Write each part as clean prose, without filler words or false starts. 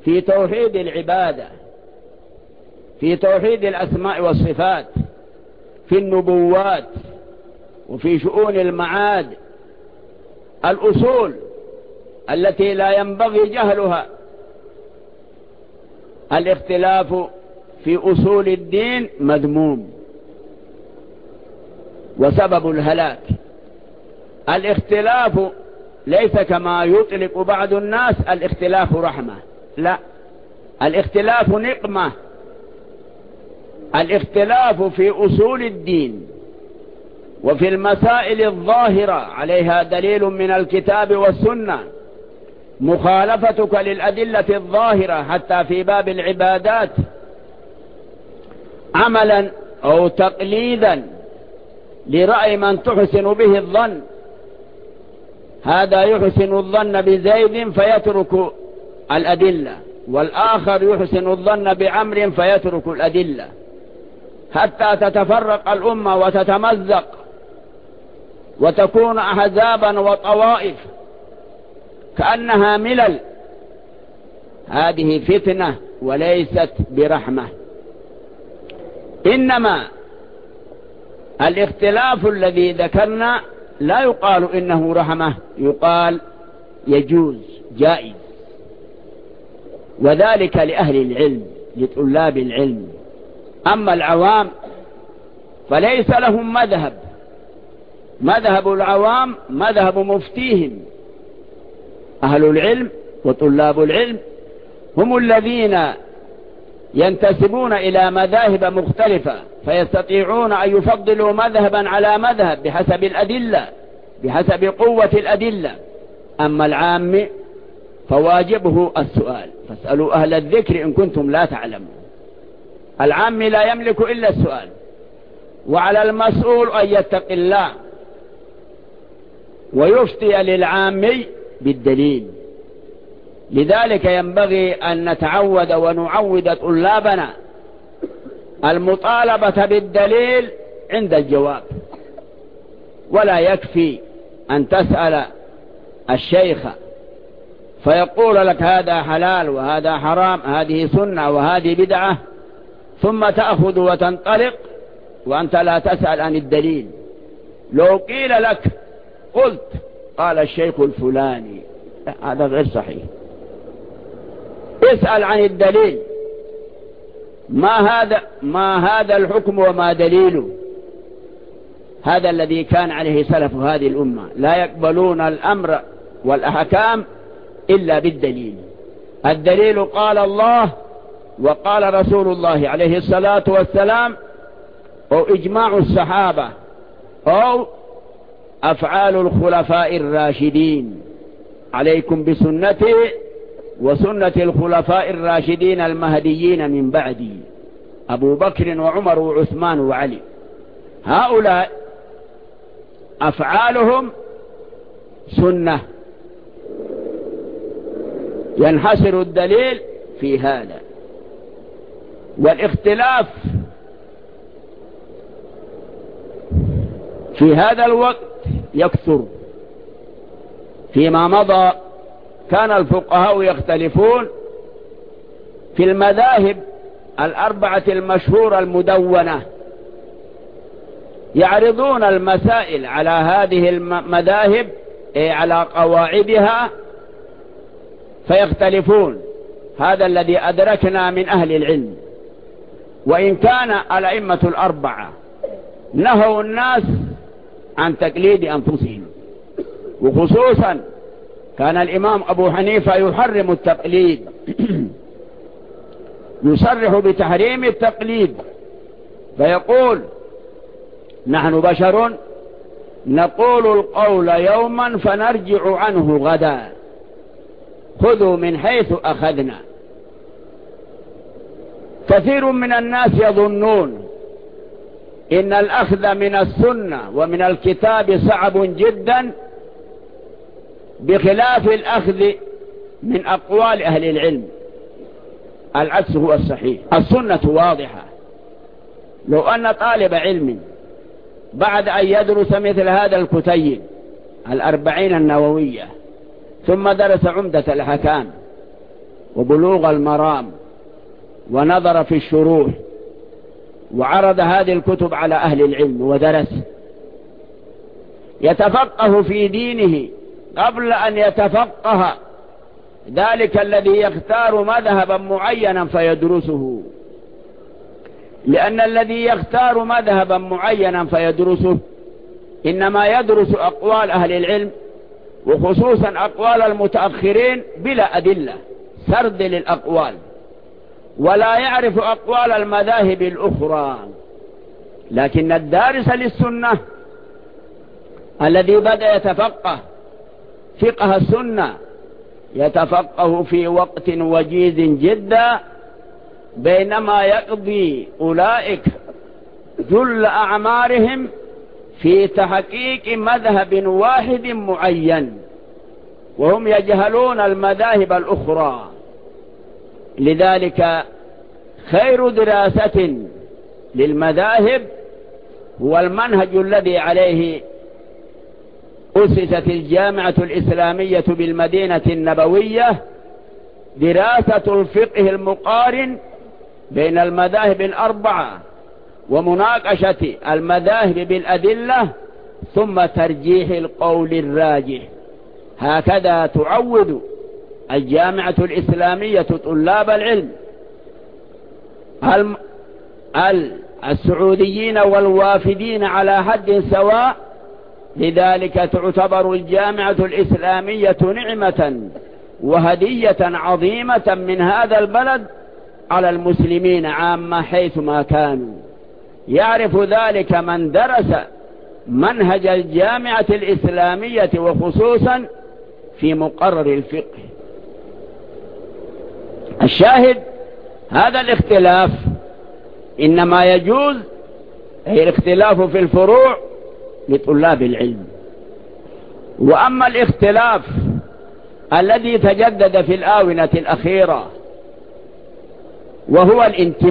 في توحيد العبادة، في توحيد الأسماء والصفات، في النبوات، وفي شؤون المعاد، الأصول التي لا ينبغي جهلها. الاختلاف في أصول الدين مذموم وسبب الهلاك. الاختلاف ليس كما يطلق بعض الناس الاختلاف رحمة، لا، الاختلاف نقمة. الاختلاف في أصول الدين وفي المسائل الظاهرة عليها دليل من الكتاب والسنة، مخالفتك للأدلة الظاهرة حتى في باب العبادات عملا أو تقليدا لرأي من تحسن به الظن، هذا يحسن الظن بزيد فيترك الأدلة، والآخر يحسن الظن بعمر فيترك الأدلة، حتى تتفرق الأمة وتتمزق وتكون أحزابا وطوائف كأنها ملل. هذه فتنة وليست برحمة. إنما الاختلاف الذي ذكرنا لا يقال إنه رحمة، يقال يجوز، جائز، وذلك لأهل العلم، لطلاب العلم. أما العوام فليس لهم مذهب. مذهب العوام مذهب مفتيهم. أهل العلم وطلاب العلم هم الذين ينتسبون إلى مذاهب مختلفة، فيستطيعون أن يفضلوا مذهبا على مذهب بحسب الأدلة، بحسب قوة الأدلة. أما العام فواجبه السؤال، فاسألوا أهل الذكر إن كنتم لا تعلمون. العام لا يملك إلا السؤال، وعلى المسؤول أن يتقي الله ويفتي للعامي بالدليل. لذلك ينبغي أن نتعود ونعود طلابنا المطالبة بالدليل عند الجواب، ولا يكفي أن تسأل الشيخ فيقول لك هذا حلال وهذا حرام، هذه سنة وهذه بدعة، ثم تأخذ وتنطلق وأنت لا تسأل عن الدليل. لو قيل لك قلت قال الشيخ الفلاني، هذا غير صحيح. اسأل عن الدليل، ما هذا الحكم وما دليله. هذا الذي كان عليه سلف هذه الأمة، لا يقبلون الأمر والأحكام إلا بالدليل. الدليل قال الله وقال رسول الله عليه الصلاة والسلام، أو إجماع الصحابة، أو أفعال الخلفاء الراشدين. عليكم بسنتي وسنة الخلفاء الراشدين المهديين من بعدي، أبو بكر وعمر وعثمان وعلي. هؤلاء أفعالهم سنة، ينحصر الدليل في هذا. والاختلاف في هذا الوقت يكثر. فيما مضى كان الفقهاء يختلفون في المذاهب الأربعة المشهورة المدونة، يعرضون المسائل على هذه المذاهب على قواعدها فيختلفون. هذا الذي أدركنا من أهل العلم. وإن كان الأئمة الأربعة نهوا الناس عن تقليد أنفسهم، وخصوصا كان الإمام أبو حنيفة يحرم التقليد، يصرح بتحريم التقليد، فيقول نحن بشر نقول القول يوما فنرجع عنه غدا، خذوا من حيث أخذنا. كثير من الناس يظنون إن الأخذ من السنة ومن الكتاب صعب جدا، بخلاف الأخذ من أقوال أهل العلم. العكس هو الصحيح. السنة واضحة. لو أن طالب علم بعد أن يدرس مثل هذا الكتيب 40 النووية، ثم درس عمدة الأحكام، وبلوغ المرام، ونظر في الشروح، وعرض هذه الكتب على أهل العلم ودرس، يتفقه في دينه قبل أن يتفقه ذلك الذي يختار مذهبا معينا فيدرسه، لأن الذي يختار مذهبا معينا فيدرسه إنما يدرس أقوال أهل العلم، وخصوصا أقوال المتأخرين بلا أدلة، سرد للأقوال، ولا يعرف أقوال المذاهب الأخرى. لكن الدارس للسنة الذي بدأ يتفقه فقه السنة يتفقه في وقت وجيز جدا، بينما يقضي أولئك جل أعمارهم في تحقيق مذهب واحد معين، وهم يجهلون المذاهب الأخرى. لذلك خير دراسة للمذاهب هو المنهج الذي عليه أسست الجامعة الإسلامية بالمدينة النبوية، دراسة الفقه المقارن بين المذاهب الأربعة، ومناقشة المذاهب بالأدلة، ثم ترجيح القول الراجح. هكذا تعود الجامعة الإسلامية طلاب العلم السعوديين والوافدين على حد سواء. لذلك تعتبر الجامعة الإسلامية نعمة وهدية عظيمة من هذا البلد على المسلمين عامة حيثما كانوا. يعرف ذلك من درس منهج الجامعة الإسلامية، وخصوصا في مقرر الفقه. الشاهد هذا الاختلاف إنما يجوز، هي الاختلاف في الفروع لطلاب العلم. وأما الاختلاف الذي تجدد في الآونة الأخيرة وهو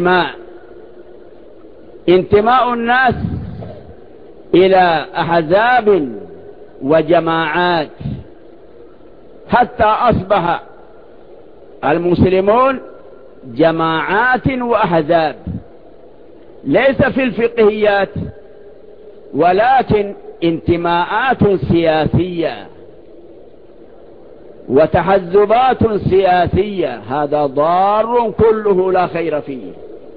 انتماء الناس إلى أحزاب وجماعات، حتى أصبح المسلمون جماعات وأحزاب، ليس في الفقهيات ولكن انتماءات سياسية وتحزبات سياسية. هذا ضار كله لا خير فيه.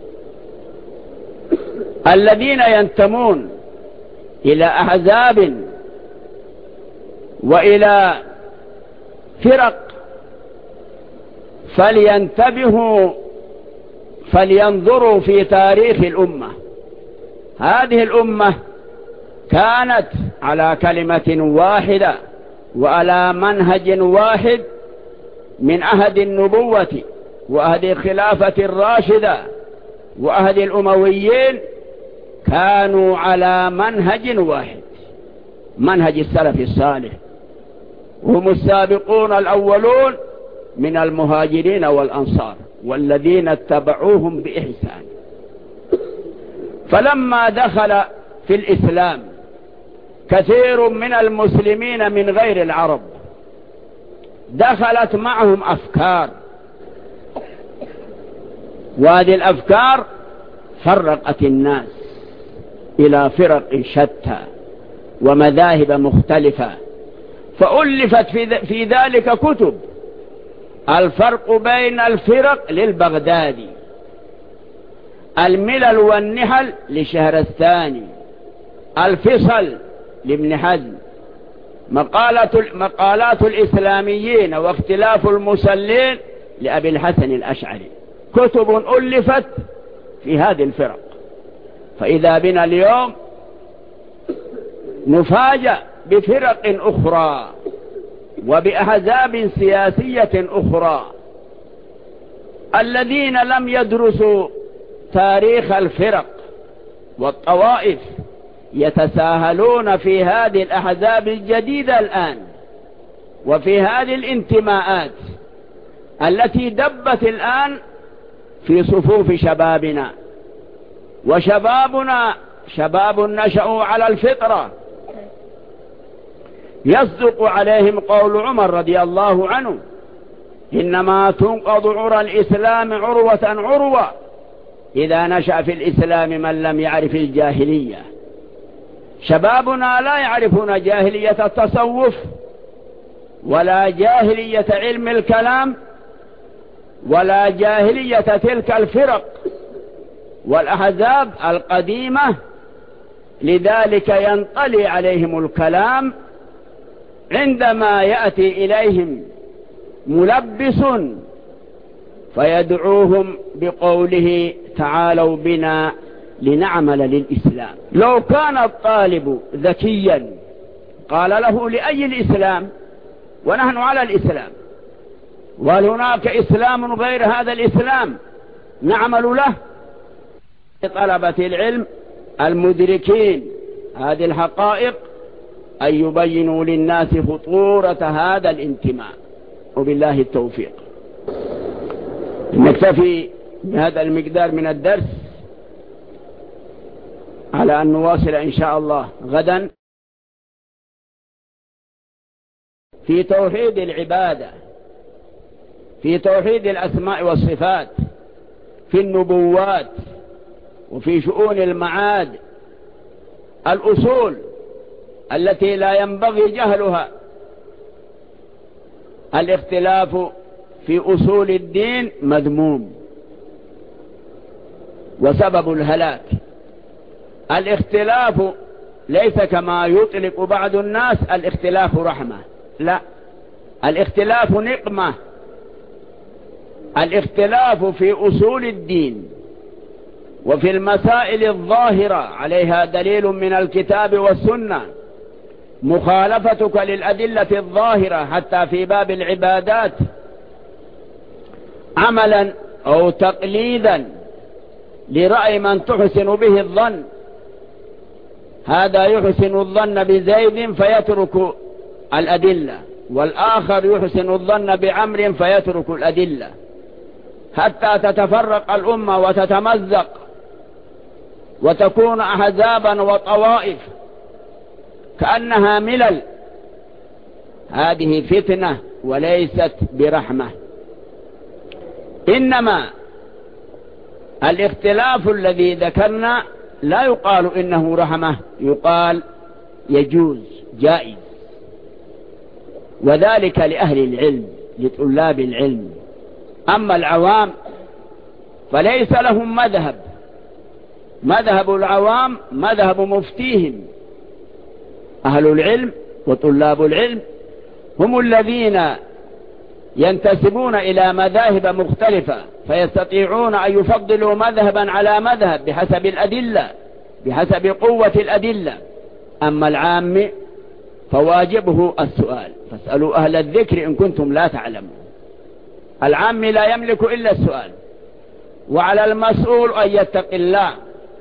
الذين ينتمون إلى أحزاب وإلى فرق فلينتبهوا، فلينظروا في تاريخ الأمة. هذه الأمة كانت على كلمة واحدة وعلى منهج واحد من عهد النبوة وعهد الخلافة الراشدة وعهد الأمويين، كانوا على منهج واحد، منهج السلف الصالح، هم السابقون الأولون من المهاجرين والأنصار والذين اتبعوهم بإحسان. فلما دخل في الإسلام كثير من المسلمين من غير العرب، دخلت معهم أفكار، وهذه الأفكار فرقت الناس إلى فرق شتى ومذاهب مختلفة، فألفت في ذلك كتب. الفرق بين الفرق للبغدادي، الملل والنحل لشهرستاني، الفصل لابن حزم، مقالات الإسلاميين واختلاف المسلين لأبي الحسن الأشعري. كتب ألفت في هذه الفرق. فإذا بنا اليوم نفاجأ بفرق أخرى وبأحزاب سياسية أخرى. الذين لم يدرسوا تاريخ الفرق والطوائف يتساهلون في هذه الأحزاب الجديدة الآن، وفي هذه الانتماءات التي دبت الآن في صفوف شبابنا. وشبابنا شباب نشأوا على الفطرة، يصدق عليهم قول عمر رضي الله عنه: إنما تنقض عرى الإسلام عروة عروة إذا نشأ في الإسلام من لم يعرف الجاهلية. شبابنا لا يعرفون جاهلية التصوف ولا جاهلية علم الكلام ولا جاهلية تلك الفرق والأحزاب القديمة، لذلك ينطلي عليهم الكلام عندما يأتي إليهم ملبس فيدعوهم بقوله تعالوا بنا لنعمل للإسلام. لو كان الطالب ذكيا قال له لأي الإسلام ونحن على الإسلام، وهل هناك إسلام غير هذا الإسلام نعمل له؟ طلبة العلم المدركين هذه الحقائق أن يبينوا للناس خطورة هذا الانتماء، وبالله التوفيق. نكتفي بهذا المقدار من الدرس على أن نواصل إن شاء الله غدا في توحيد العبادة، في توحيد الأسماء والصفات، في النبوات، وفي شؤون المعاد، الأصول التي لا ينبغي جهلها. الاختلاف في أصول الدين مذموم وسبب الهلاك. الاختلاف ليس كما يطلق بعض الناس الاختلاف رحمة، لا، الاختلاف نقمة. الاختلاف في أصول الدين وفي المسائل الظاهرة عليها دليل من الكتاب والسنة، مخالفتك للأدلة الظاهرة حتى في باب العبادات عملا أو تقليدا لرأي من تحسن به الظن، هذا يحسن الظن بزيد فيترك الأدلة، والآخر يحسن الظن بعمر فيترك الأدلة، حتى تتفرق الأمة وتتمزق وتكون أحزابا وطوائف كأنها ملل. هذه فتنة وليست برحمة. إنما الاختلاف الذي ذكرنا لا يقال إنه رحمة، يقال يجوز جائز، وذلك لأهل العلم لطلاب العلم. أما العوام فليس لهم مذهب، مذهب العوام مذهب مفتيهم. أهل العلم وطلاب العلم هم الذين ينتسبون إلى مذاهب مختلفة، فيستطيعون أن يفضلوا مذهبا على مذهب بحسب الأدلة، بحسب قوة الأدلة. أما العام فواجبه السؤال، فاسألوا أهل الذكر إن كنتم لا تعلمون. العام لا يملك إلا السؤال، وعلى المسؤول أن يتقي الله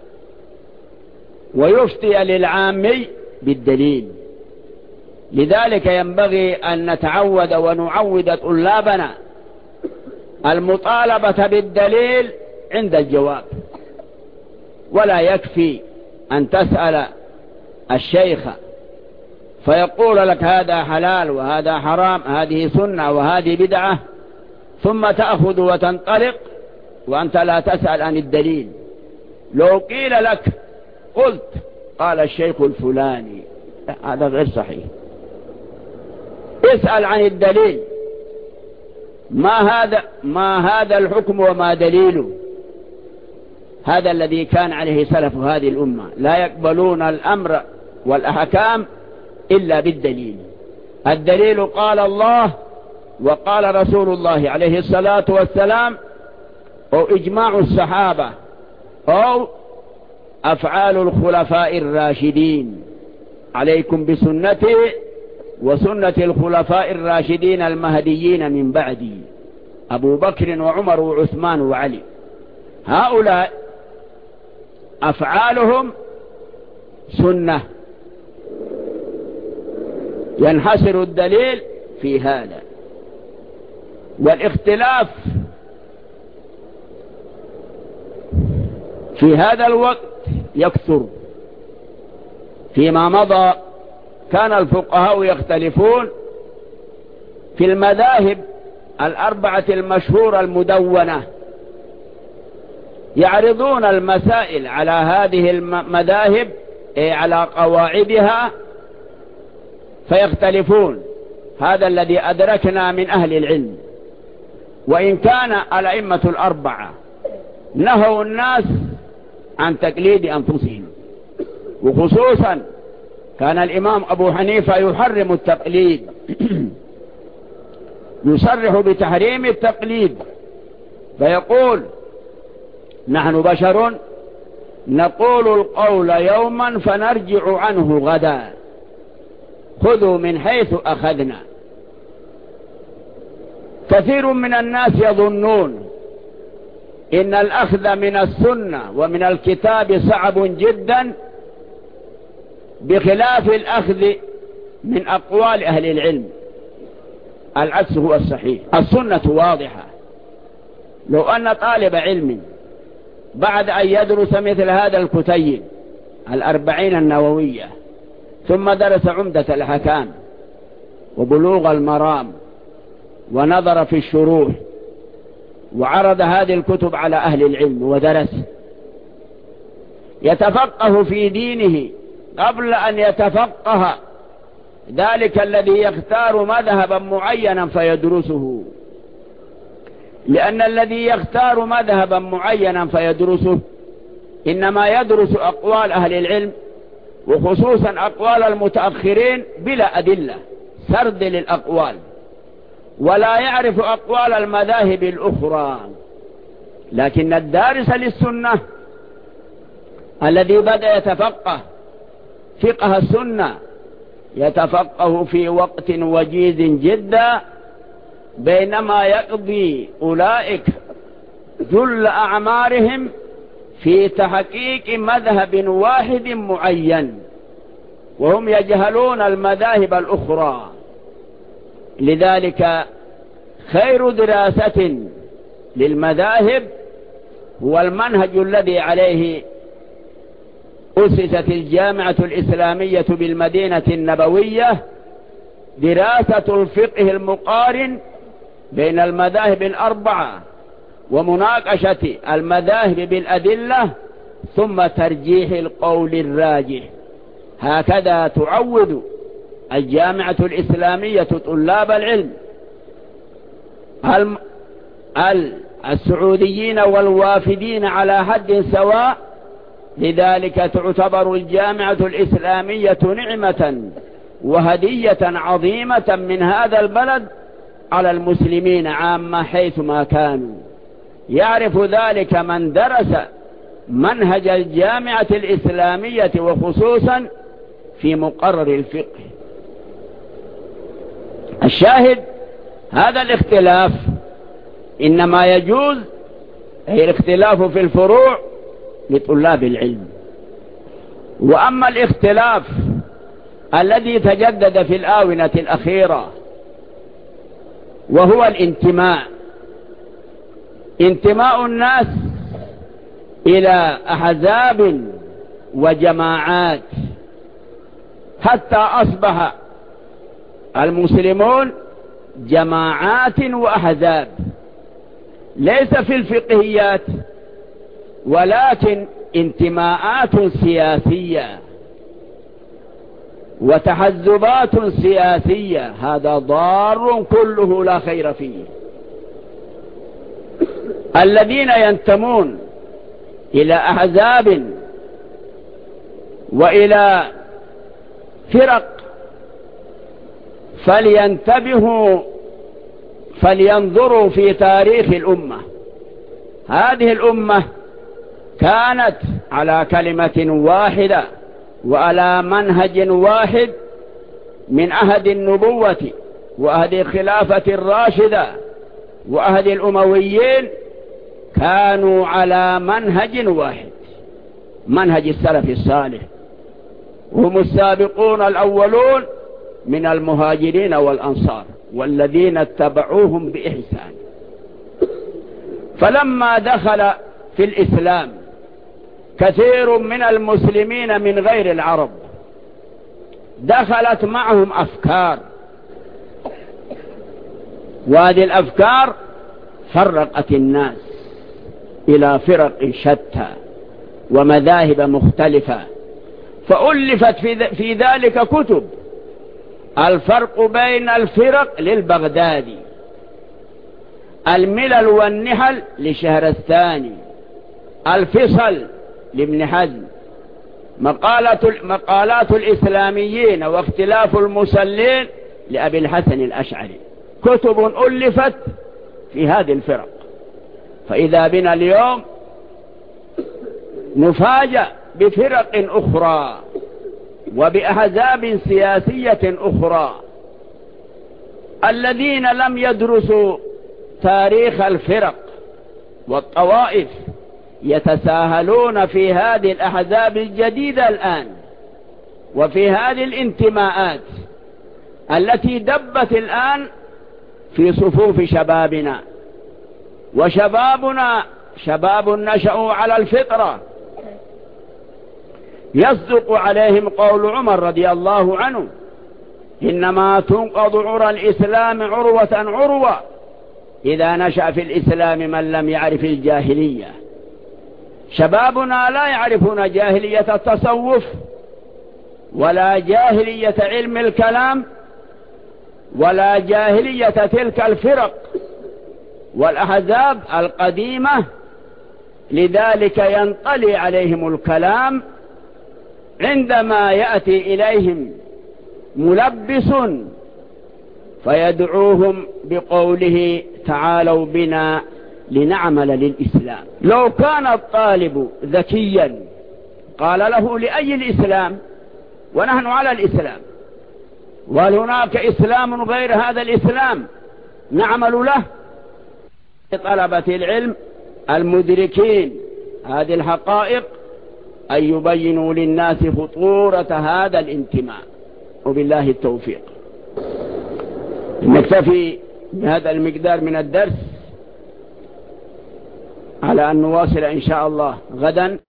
ويفتي للعامي بالدليل. لذلك ينبغي أن نتعود ونعود طلابنا المطالبة بالدليل عند الجواب، ولا يكفي أن تسأل الشيخ فيقول لك هذا حلال وهذا حرام، هذه سنة وهذه بدعة، ثم تأخذ وتنطلق وأنت لا تسأل عن الدليل. لو قيل لك قلت قال الشيخ الفلاني، هذا غير صحيح. اسأل عن الدليل، ما هذا الحكم وما دليله. هذا الذي كان عليه سلف هذه الأمة، لا يقبلون الأمر والأحكام إلا بالدليل. الدليل قال الله وقال رسول الله عليه الصلاة والسلام، أو إجماع الصحابة، أو أفعال الخلفاء الراشدين. عليكم بسنتي وسنة الخلفاء الراشدين المهديين من بعدي، أبو بكر وعمر وعثمان وعلي. هؤلاء أفعالهم سنة، ينحصر الدليل في هذا. والاختلاف في هذا الوقت يكثر. فيما مضى كان الفقهاء يختلفون في المذاهب الأربعة المشهورة المدونة يعرضون المسائل على هذه المذاهب على قواعدها فيختلفون. هذا الذي أدركنا من أهل العلم. وإن كان الأئمة الأربعة نهوا الناس عن تقليد أنفسهم، وخصوصا كان الإمام أبو حنيفة يحرم التقليد يصرح بتحريم التقليد، فيقول نحن بشر نقول القول يوما فنرجع عنه غدا، خذوا من حيث أخذنا. كثير من الناس يظنون إن الأخذ من السنة ومن الكتاب صعب جدا بخلاف الأخذ من أقوال أهل العلم. العكس هو الصحيح. السنة واضحة. لو أن طالب علم بعد أن يدرس مثل هذا الكتيب 40 النووية ثم درس عمدة الأحكام وبلوغ المرام ونظر في الشروح وعرض هذه الكتب على أهل العلم ودرس، يتفقه في دينه قبل أن يتفقه ذلك الذي يختار مذهبا معينا فيدرسه. لأن الذي يختار مذهبا معينا فيدرسه إنما يدرس أقوال أهل العلم وخصوصا أقوال المتأخرين بلا أدلة، سرد للأقوال، ولا يعرف أقوال المذاهب الأخرى. لكن الدارس للسنة الذي بدأ يتفقه فقه السنة يتفقه في وقت وجيز جدا، بينما يقضي أولئك جل أعمارهم في تحقيق مذهب واحد معين وهم يجهلون المذاهب الأخرى. لذلك خير دراسة للمذاهب هو المنهج الذي عليه أسست الجامعة الإسلامية بالمدينة النبوية، دراسة الفقه المقارن بين المذاهب الأربعة ومناقشة المذاهب بالأدلة ثم ترجيح القول الراجح. هكذا تعود الجامعة الإسلامية طلاب العلم السعوديين والوافدين على حد سواء. لذلك تعتبر الجامعة الإسلامية نعمة وهدية عظيمة من هذا البلد على المسلمين عامة حيثما كانوا. يعرف ذلك من درس منهج الجامعة الإسلامية وخصوصا في مقرر الفقه. الشاهد هذا الاختلاف إنما يجوز هي الاختلاف في الفروع لطلاب العلم. وأما الاختلاف الذي تجدد في الآونة الأخيرة وهو انتماء الناس إلى أحزاب وجماعات حتى أصبح المسلمون جماعات وأحزاب، ليس في الفقهيات ولكن انتماءات سياسية وتحزبات سياسية. هذا ضار كله لا خير فيه. الذين ينتمون إلى أحزاب وإلى فرق فلينتبهوا فلينظروا في تاريخ الأمة. هذه الأمة كانت على كلمة واحدة وعلى منهج واحد من عهد النبوة وعهد الخلافة الراشدة وعهد الأمويين، كانوا على منهج واحد، منهج السلف الصالح، هم السابقون الأولون من المهاجرين والأنصار والذين اتبعوهم بإحسان. فلما دخل في الإسلام كثير من المسلمين من غير العرب دخلت معهم أفكار وهذه الأفكار فرقت الناس إلى فرق شتى ومذاهب مختلفة، فألفت في ذلك كتب. الفرق بين الفرق للبغدادي، الملل والنحل لشهرستاني، الفصل لابن حزم، مقالات الإسلاميين واختلاف المسلين لأبي الحسن الأشعري. كتب ألفت في هذه الفرق. فإذا بنا اليوم نفاجأ بفرق أخرى وبأحزاب سياسية أخرى. الذين لم يدرسوا تاريخ الفرق والطوائف يتساهلون في هذه الأحزاب الجديدة الآن وفي هذه الانتماءات التي دبت الآن في صفوف شبابنا. وشبابنا شباب نشأوا على الفطرة، يصدق عليهم قول عمر رضي الله عنه: إنما تنقض عرى الإسلام عروة عروة إذا نشأ في الإسلام من لم يعرف الجاهلية. شبابنا لا يعرفون جاهلية التصوف ولا جاهلية علم الكلام ولا جاهلية تلك الفرق والأحزاب القديمة، لذلك ينطلي عليهم الكلام عندما يأتي إليهم ملبس فيدعوهم بقوله: تعالوا بنا لنعمل للإسلام. لو كان الطالب ذكيا قال له: لأي الإسلام ونحن على الإسلام، وهل هناك إسلام غير هذا الإسلام نعمل له؟ طلبة العلم المدركين هذه الحقائق أن يبينوا للناس خطورة هذا الانتماء، وبالله التوفيق. نكتفي بهذا المقدار من الدرس على أن نواصل إن شاء الله غدا.